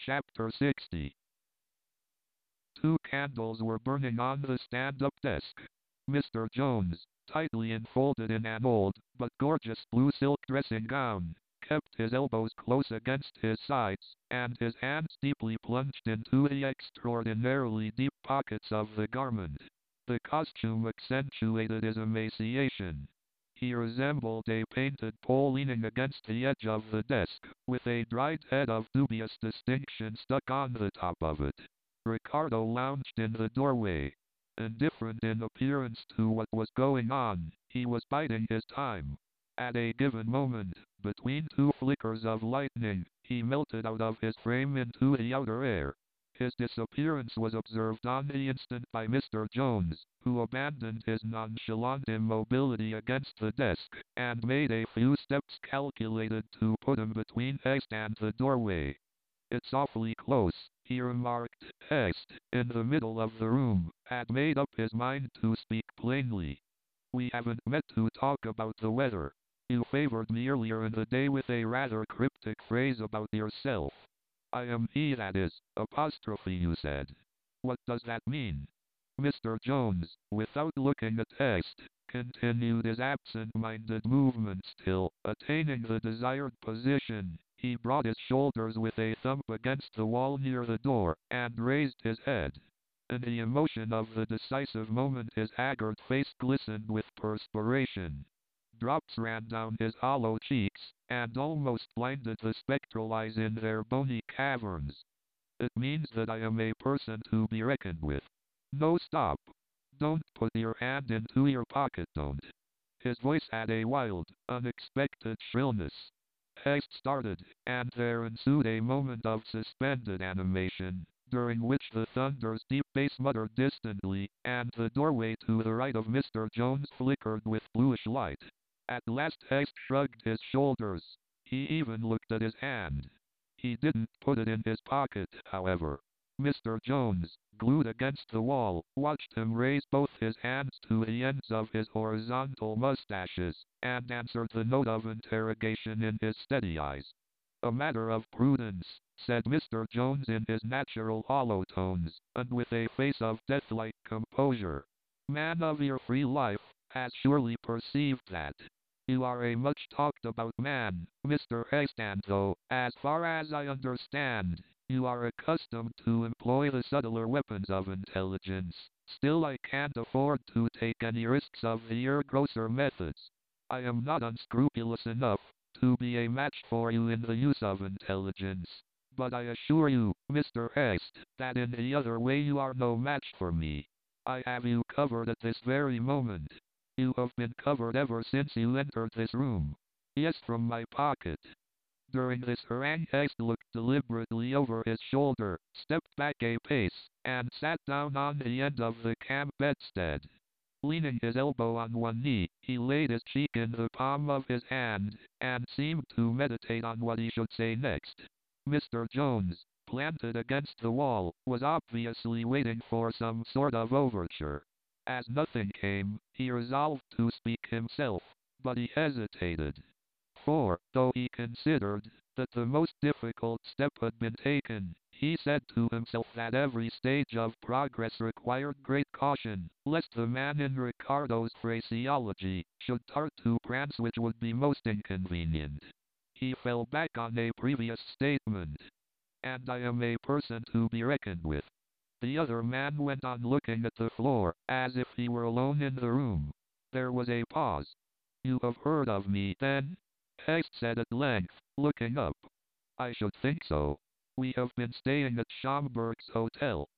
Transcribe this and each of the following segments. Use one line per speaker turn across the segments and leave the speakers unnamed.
Chapter 60. Two candles were burning on the stand-up desk. Mr. Jones, tightly enfolded in an old, but gorgeous blue silk dressing gown, kept his elbows close against his sides, and his hands deeply plunged into the extraordinarily deep pockets of the garment. The costume accentuated his emaciation. He resembled a painted pole leaning against the edge of the desk, with a dried head of dubious distinction stuck on the top of it. Ricardo lounged in the doorway. Indifferent in appearance to what was going on, he was biding his time. At a given moment, between two flickers of lightning, he melted out of his frame into the outer air. His disappearance was observed on the instant by Mr. Jones, who abandoned his nonchalant immobility against the desk, and made a few steps calculated to put him between Hest and the doorway. "It's awfully close," he remarked. Hest, in the middle of the room, had made up his mind to speak plainly. "We haven't met to talk about the weather. You favored me earlier in the day with a rather cryptic phrase about yourself. 'I am he that is,' apostrophe you said. What does that mean?" Mr. Jones, without looking at Hest, continued his absent-minded movements till, attaining the desired position, he brought his shoulders with a thump against the wall near the door, and raised his head. In the emotion of the decisive moment his haggard face glistened with perspiration. Drops ran down his hollow cheeks, and almost blinded the spectral eyes in their bony caverns. "It means that I am a person to be reckoned with. No, stop. Don't put your hand into your pocket, don't." His voice had a wild, unexpected shrillness. Hest started, and there ensued a moment of suspended animation, during which the thunder's deep bass muttered distantly, and the doorway to the right of Mr. Jones flickered with bluish light. At last Hest shrugged his shoulders. He even looked at his hand. He didn't put it in his pocket, however. Mr. Jones, glued against the wall, watched him raise both his hands to the ends of his horizontal mustaches, and answered the note of interrogation in his steady eyes. "A matter of prudence," said Mr. Jones in his natural hollow tones, and with a face of death-like composure. "Man of your free life has surely perceived that. You are a much-talked-about man, Mr. Hest, and though, as far as I understand, you are accustomed to employ the subtler weapons of intelligence, still I can't afford to take any risks of the grosser methods. I am not unscrupulous enough to be a match for you in the use of intelligence, but I assure you, Mr. Hest, that in the other way you are no match for me. I have you covered at this very moment. You have been covered ever since you entered this room. Yes, from my pocket." During this harangue Hest looked deliberately over his shoulder, stepped back a pace, and sat down on the end of the camp bedstead. Leaning his elbow on one knee, he laid his cheek in the palm of his hand, and seemed to meditate on what he should say next. Mr. Jones, planted against the wall, was obviously waiting for some sort of overture. As nothing came, he resolved to speak himself, but he hesitated. For, though he considered that the most difficult step had been taken, he said to himself that every stage of progress required great caution, lest the man in Ricardo's phraseology should start to prance, which would be most inconvenient. He fell back on a previous statement. "And I am a person to be reckoned with." The other man went on looking at the floor, as if he were alone in the room. There was a pause. "You have heard of me, then?" Hest said at length, looking up. "I should think so. We have been staying at Schomburg's hotel."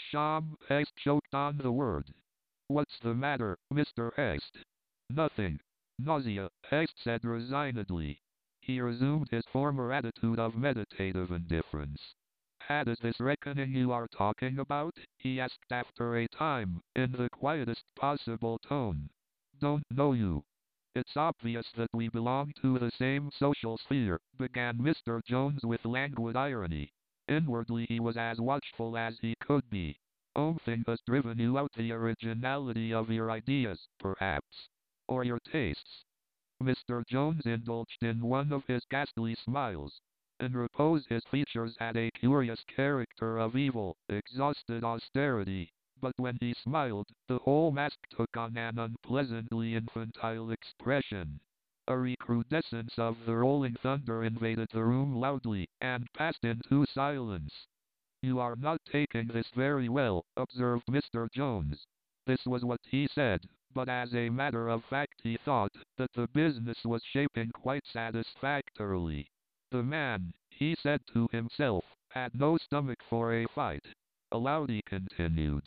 Hest choked on the word. "What's the matter, Mr. Hest?" "Nothing. Nausea," Hest said resignedly. He resumed his former attitude of meditative indifference. "Had is this reckoning you are talking about?" he asked after a time, in the quietest possible tone. "Don't know you." "It's obvious that we belong to the same social sphere," began Mr. Jones with languid irony. Inwardly he was as watchful as he could be. "Something has driven you out, the originality of your ideas, perhaps. Or your tastes." Mr. Jones indulged in one of his ghastly smiles. and reposed his features had a curious character of evil, exhausted austerity. But when he smiled, the whole mask took on an unpleasantly infantile expression. A recrudescence of the rolling thunder invaded the room loudly, and passed into silence. "You are not taking this very well," observed Mr. Jones. This was what he said, but as a matter of fact he thought that the business was shaping quite satisfactorily. The man, he said to himself, had no stomach for a fight. Aloud he continued,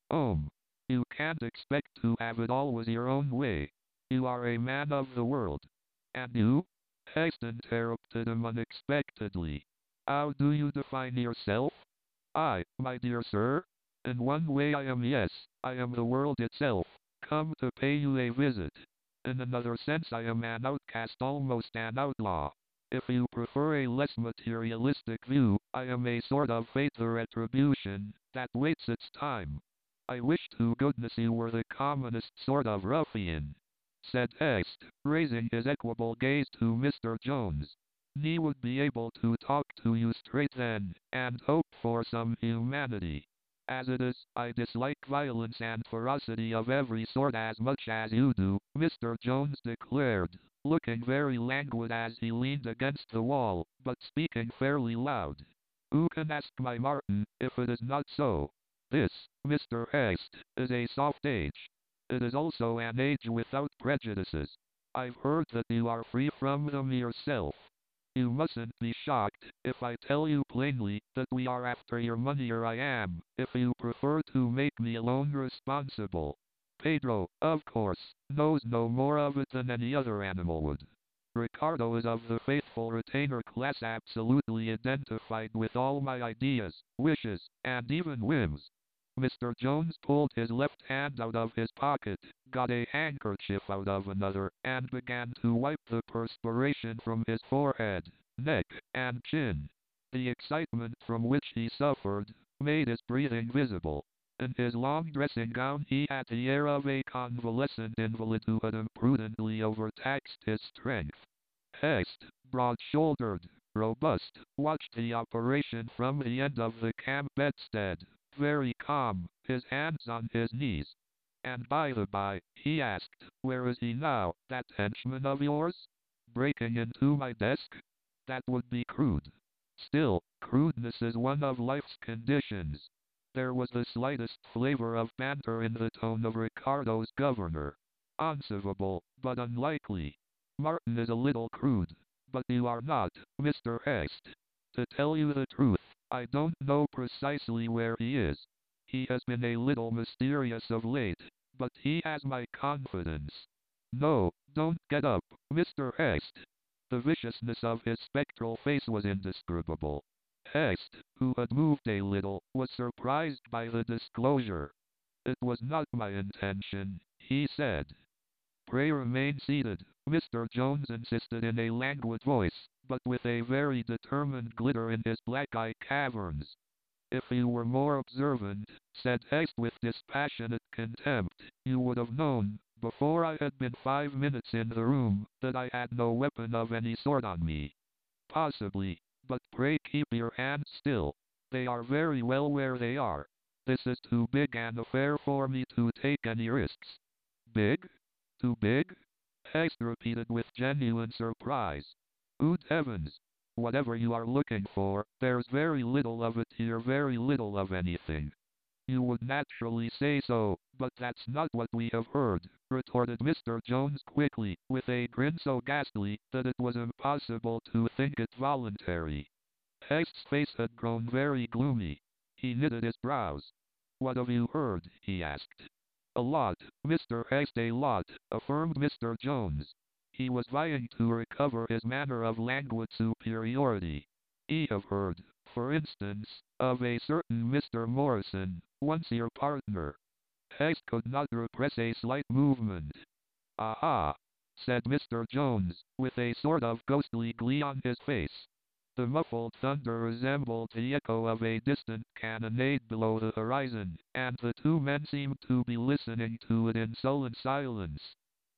you can't expect to have it always your own way. You are a man of the world." "And you?" Heist interrupted him unexpectedly. "How do you define yourself?" "I, my dear sir? In one way I am, yes, I am the world itself, come to pay you a visit. In another sense I am an outcast, almost an outlaw. If you prefer a less materialistic view, I am a sort of fate, the retribution that waits its time." "I wish to goodness you were the commonest sort of ruffian," said Heist, raising his equable gaze to Mr. Jones. "He would be able to talk to you straight then, and hope for some humanity. As it is, I dislike violence and ferocity of every sort as much as you do," Mr. Jones declared, looking very languid as he leaned against the wall, but speaking fairly loud. "Who can ask my Martin, if it is not so? This, Mr. Heist, is a soft age. It is also an age without prejudices. I've heard that you are free from them yourself. You mustn't be shocked if I tell you plainly that we are after your money, or I am, if you prefer to make me alone responsible. Pedro, of course, knows no more of it than any other animal would. Ricardo is of the faithful retainer class, absolutely identified with all my ideas, wishes, and even whims." Mr. Jones pulled his left hand out of his pocket, got a handkerchief out of another, and began to wipe the perspiration from his forehead, neck, and chin. The excitement from which he suffered made his breathing visible. In his long dressing gown he had the air of a convalescent invalid who had imprudently overtaxed his strength. Heist, broad-shouldered, robust, watched the operation from the end of the camp bedstead, very calm, his hands on his knees. "And by the by," he asked, "where is he now, that henchman of yours? Breaking into my desk? That would be crude. Still, crudeness is one of life's conditions." There was the slightest flavor of banter in the tone of Ricardo's governor. "Conceivable, but unlikely. Martin is a little crude. But you are not, Mr. Heist. To tell you the truth, I don't know precisely where he is. He has been a little mysterious of late, but he has my confidence. No, don't get up, Mr. Heist." The viciousness of his spectral face was indescribable. Heist, who had moved a little, was surprised by the disclosure. "It was not my intention," he said. "Pray remain seated," Mr. Jones insisted in a languid voice, but with a very determined glitter in his black eye caverns. "If you were more observant," said Heist with dispassionate contempt, "you would have known, before I had been 5 minutes in the room, that I had no weapon of any sort on me. Possibly, but pray keep your hands still. They are very well where they are. This is too big an affair for me to take any risks." "Big? Too big?" Heist repeated with genuine surprise. "Good heavens! Whatever you are looking for, there's very little of it here, very little of anything." "You would naturally say so, but that's not what we have heard," retorted Mr. Jones quickly, with a grin so ghastly that it was impossible to think it voluntary. Heist's face had grown very gloomy. He knitted his brows. "What have you heard?" he asked. "A lot, Mr. Heist, a lot," affirmed Mr. Jones. He was vying to recover his manner of languid superiority. "I have heard, for instance, of a certain Mr. Morrison, once your partner." Heist could not repress a slight movement. "Aha!" said Mr. Jones, with a sort of ghostly glee on his face. The muffled thunder resembled the echo of a distant cannonade below the horizon, and the two men seemed to be listening to it in sullen silence.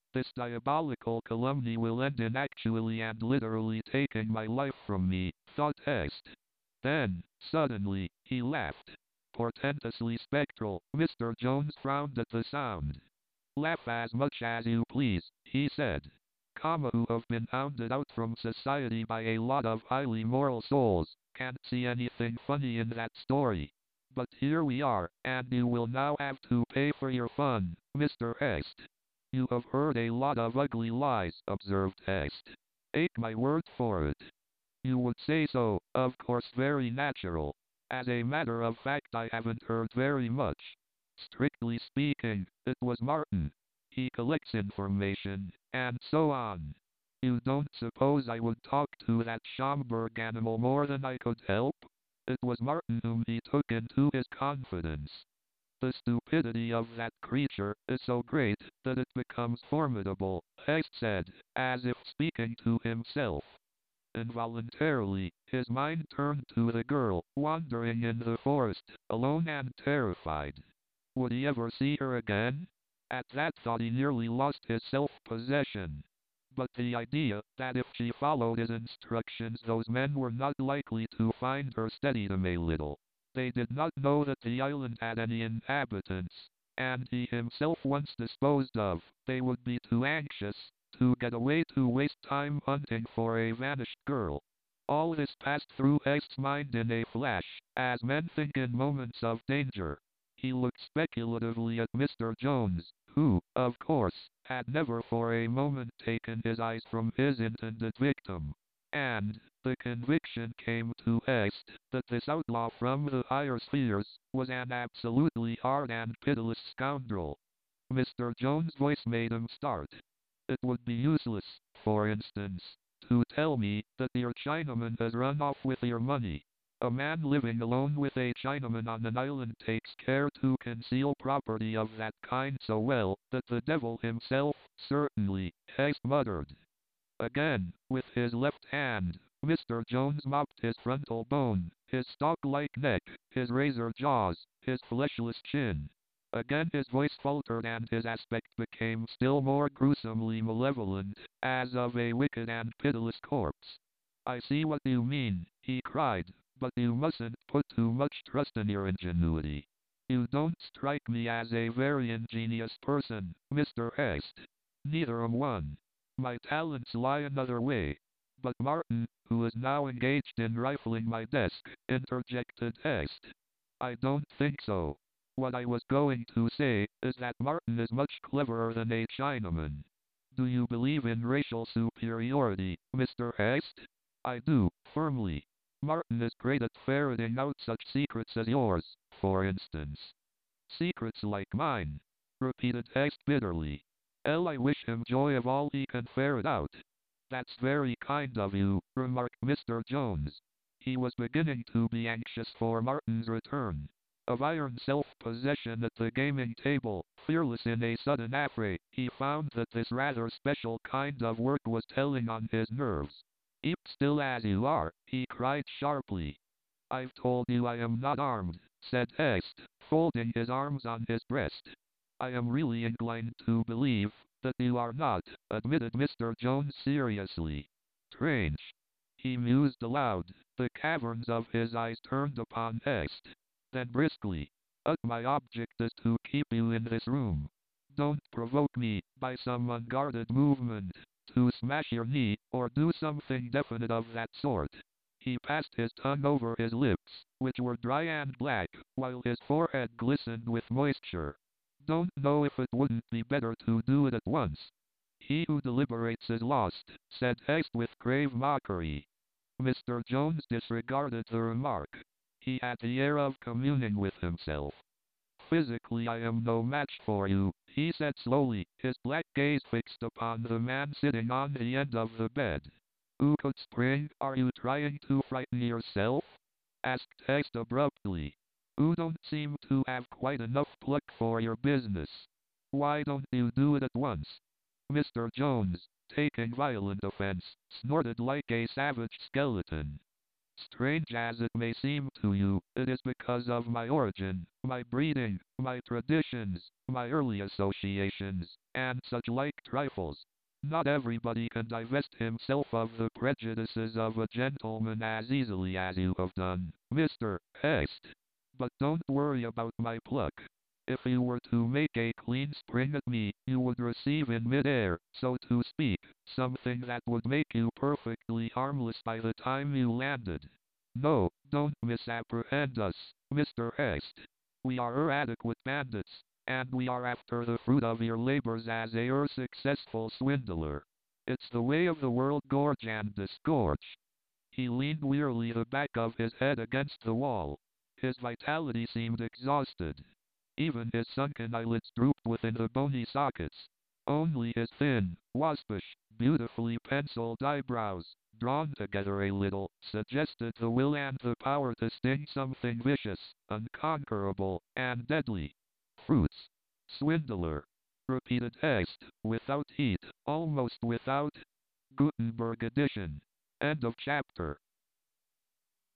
This diabolical calumny will end in actually and literally taking my life from me, thought Est. Then, suddenly, he laughed. Portentously spectral, Mr. Jones frowned at the sound. Laugh as much as you please, he said. Who have been hounded out from society by a lot of highly moral souls, can't see anything funny in that story. But here we are, and you will now have to pay for your fun, Mr. Est. You have heard a lot of ugly lies, observed Est. Take my word for it. You would say so, of course, very natural. As a matter of fact, I haven't heard very much. Strictly speaking, it was Martin. He collects information, and so on. You don't suppose I would talk to that Schomburg animal more than I could help? It was Martin whom he took into his confidence. The stupidity of that creature is so great that it becomes formidable, Hest said, as if speaking to himself. Involuntarily, his mind turned to the girl, wandering in the forest, alone and terrified. Would he ever see her again? At that thought he nearly lost his self-possession. But the idea that if she followed his instructions those men were not likely to find her steadied him a little. They did not know that the island had any inhabitants, and he himself once disposed of, they would be too anxious to get away to waste time hunting for a vanished girl. All this passed through Est's mind in a flash, as men think in moments of danger. He looked speculatively at Mr. Jones, who, of course, had never for a moment taken his eyes from his intended victim. And the conviction came to Est that this outlaw from the higher spheres was an absolutely hard and pitiless scoundrel. Mr. Jones' voice made him start. It would be useless, for instance, to tell me that your Chinaman has run off with your money. A man living alone with a Chinaman on an island takes care to conceal property of that kind so well that the devil himself, certainly, Hest muttered. Again, with his left hand, Mr. Jones mopped his frontal bone, his stalk-like neck, his razor jaws, his fleshless chin. Again his voice faltered and his aspect became still more gruesomely malevolent, as of a wicked and pitiless corpse. I see what you mean, he cried, but you mustn't put too much trust in your ingenuity. You don't strike me as a very ingenious person, Mr. Est. Neither am one. My talents lie another way. But Martin, who is now engaged in rifling my desk, interjected Est. I don't think so. What I was going to say is that Martin is much cleverer than a Chinaman. Do you believe in racial superiority, Mr. Est? I do, firmly. Martin is great at ferreting out such secrets as yours, for instance. Secrets like mine, repeated Est bitterly. I wish him joy of all he can ferret out. That's very kind of you, remarked Mr. Jones. He was beginning to be anxious for Martin's return. Of iron self-possession at the gaming table, fearless in a sudden affray, he found that this rather special kind of work was telling on his nerves. Keep still as you are, he cried sharply. I've told you I am not armed, said Est, folding his arms on his breast. I am really inclined to believe that you are not, admitted Mr. Jones seriously. Strange. He mused aloud, the caverns of his eyes turned upon Est. Then briskly, my object is to keep you in this room. Don't provoke me, by some unguarded movement, to smash your knee, or do something definite of that sort. He passed his tongue over his lips, which were dry and black, while his forehead glistened with moisture. Don't know if it wouldn't be better to do it at once. He who deliberates is lost, said Est with grave mockery. Mr. Jones disregarded the remark. He had the air of communing with himself. Physically I am no match for you, he said slowly, his black gaze fixed upon the man sitting on the end of the bed. Could Spring, are you trying to frighten yourself? Asked Est abruptly. You don't seem to have quite enough pluck for your business. Why don't you do it at once? Mr. Jones, taking violent offense, snorted like a savage skeleton. Strange as it may seem to you, it is because of my origin, my breeding, my traditions, my early associations, and such like trifles. Not everybody can divest himself of the prejudices of a gentleman as easily as you have done, Mr. Hest. But don't worry about my pluck. If you were to make a clean spring at me, you would receive in mid-air, so to speak, something that would make you perfectly harmless by the time you landed. No, don't misapprehend us, Mr. Hest. We are inadequate bandits, and we are after the fruit of your labors as a successful swindler. It's the way of the world, gorge and disgorge. He leaned wearily the back of his head against the wall. His vitality seemed exhausted. Even his sunken eyelids drooped within the bony sockets. Only his thin, waspish, beautifully penciled eyebrows, drawn together a little, suggested the will and the power to sting something vicious, unconquerable, and deadly. Fruits. Swindler. Repeated Hest, without heat, almost without. Gutenberg edition. End of chapter.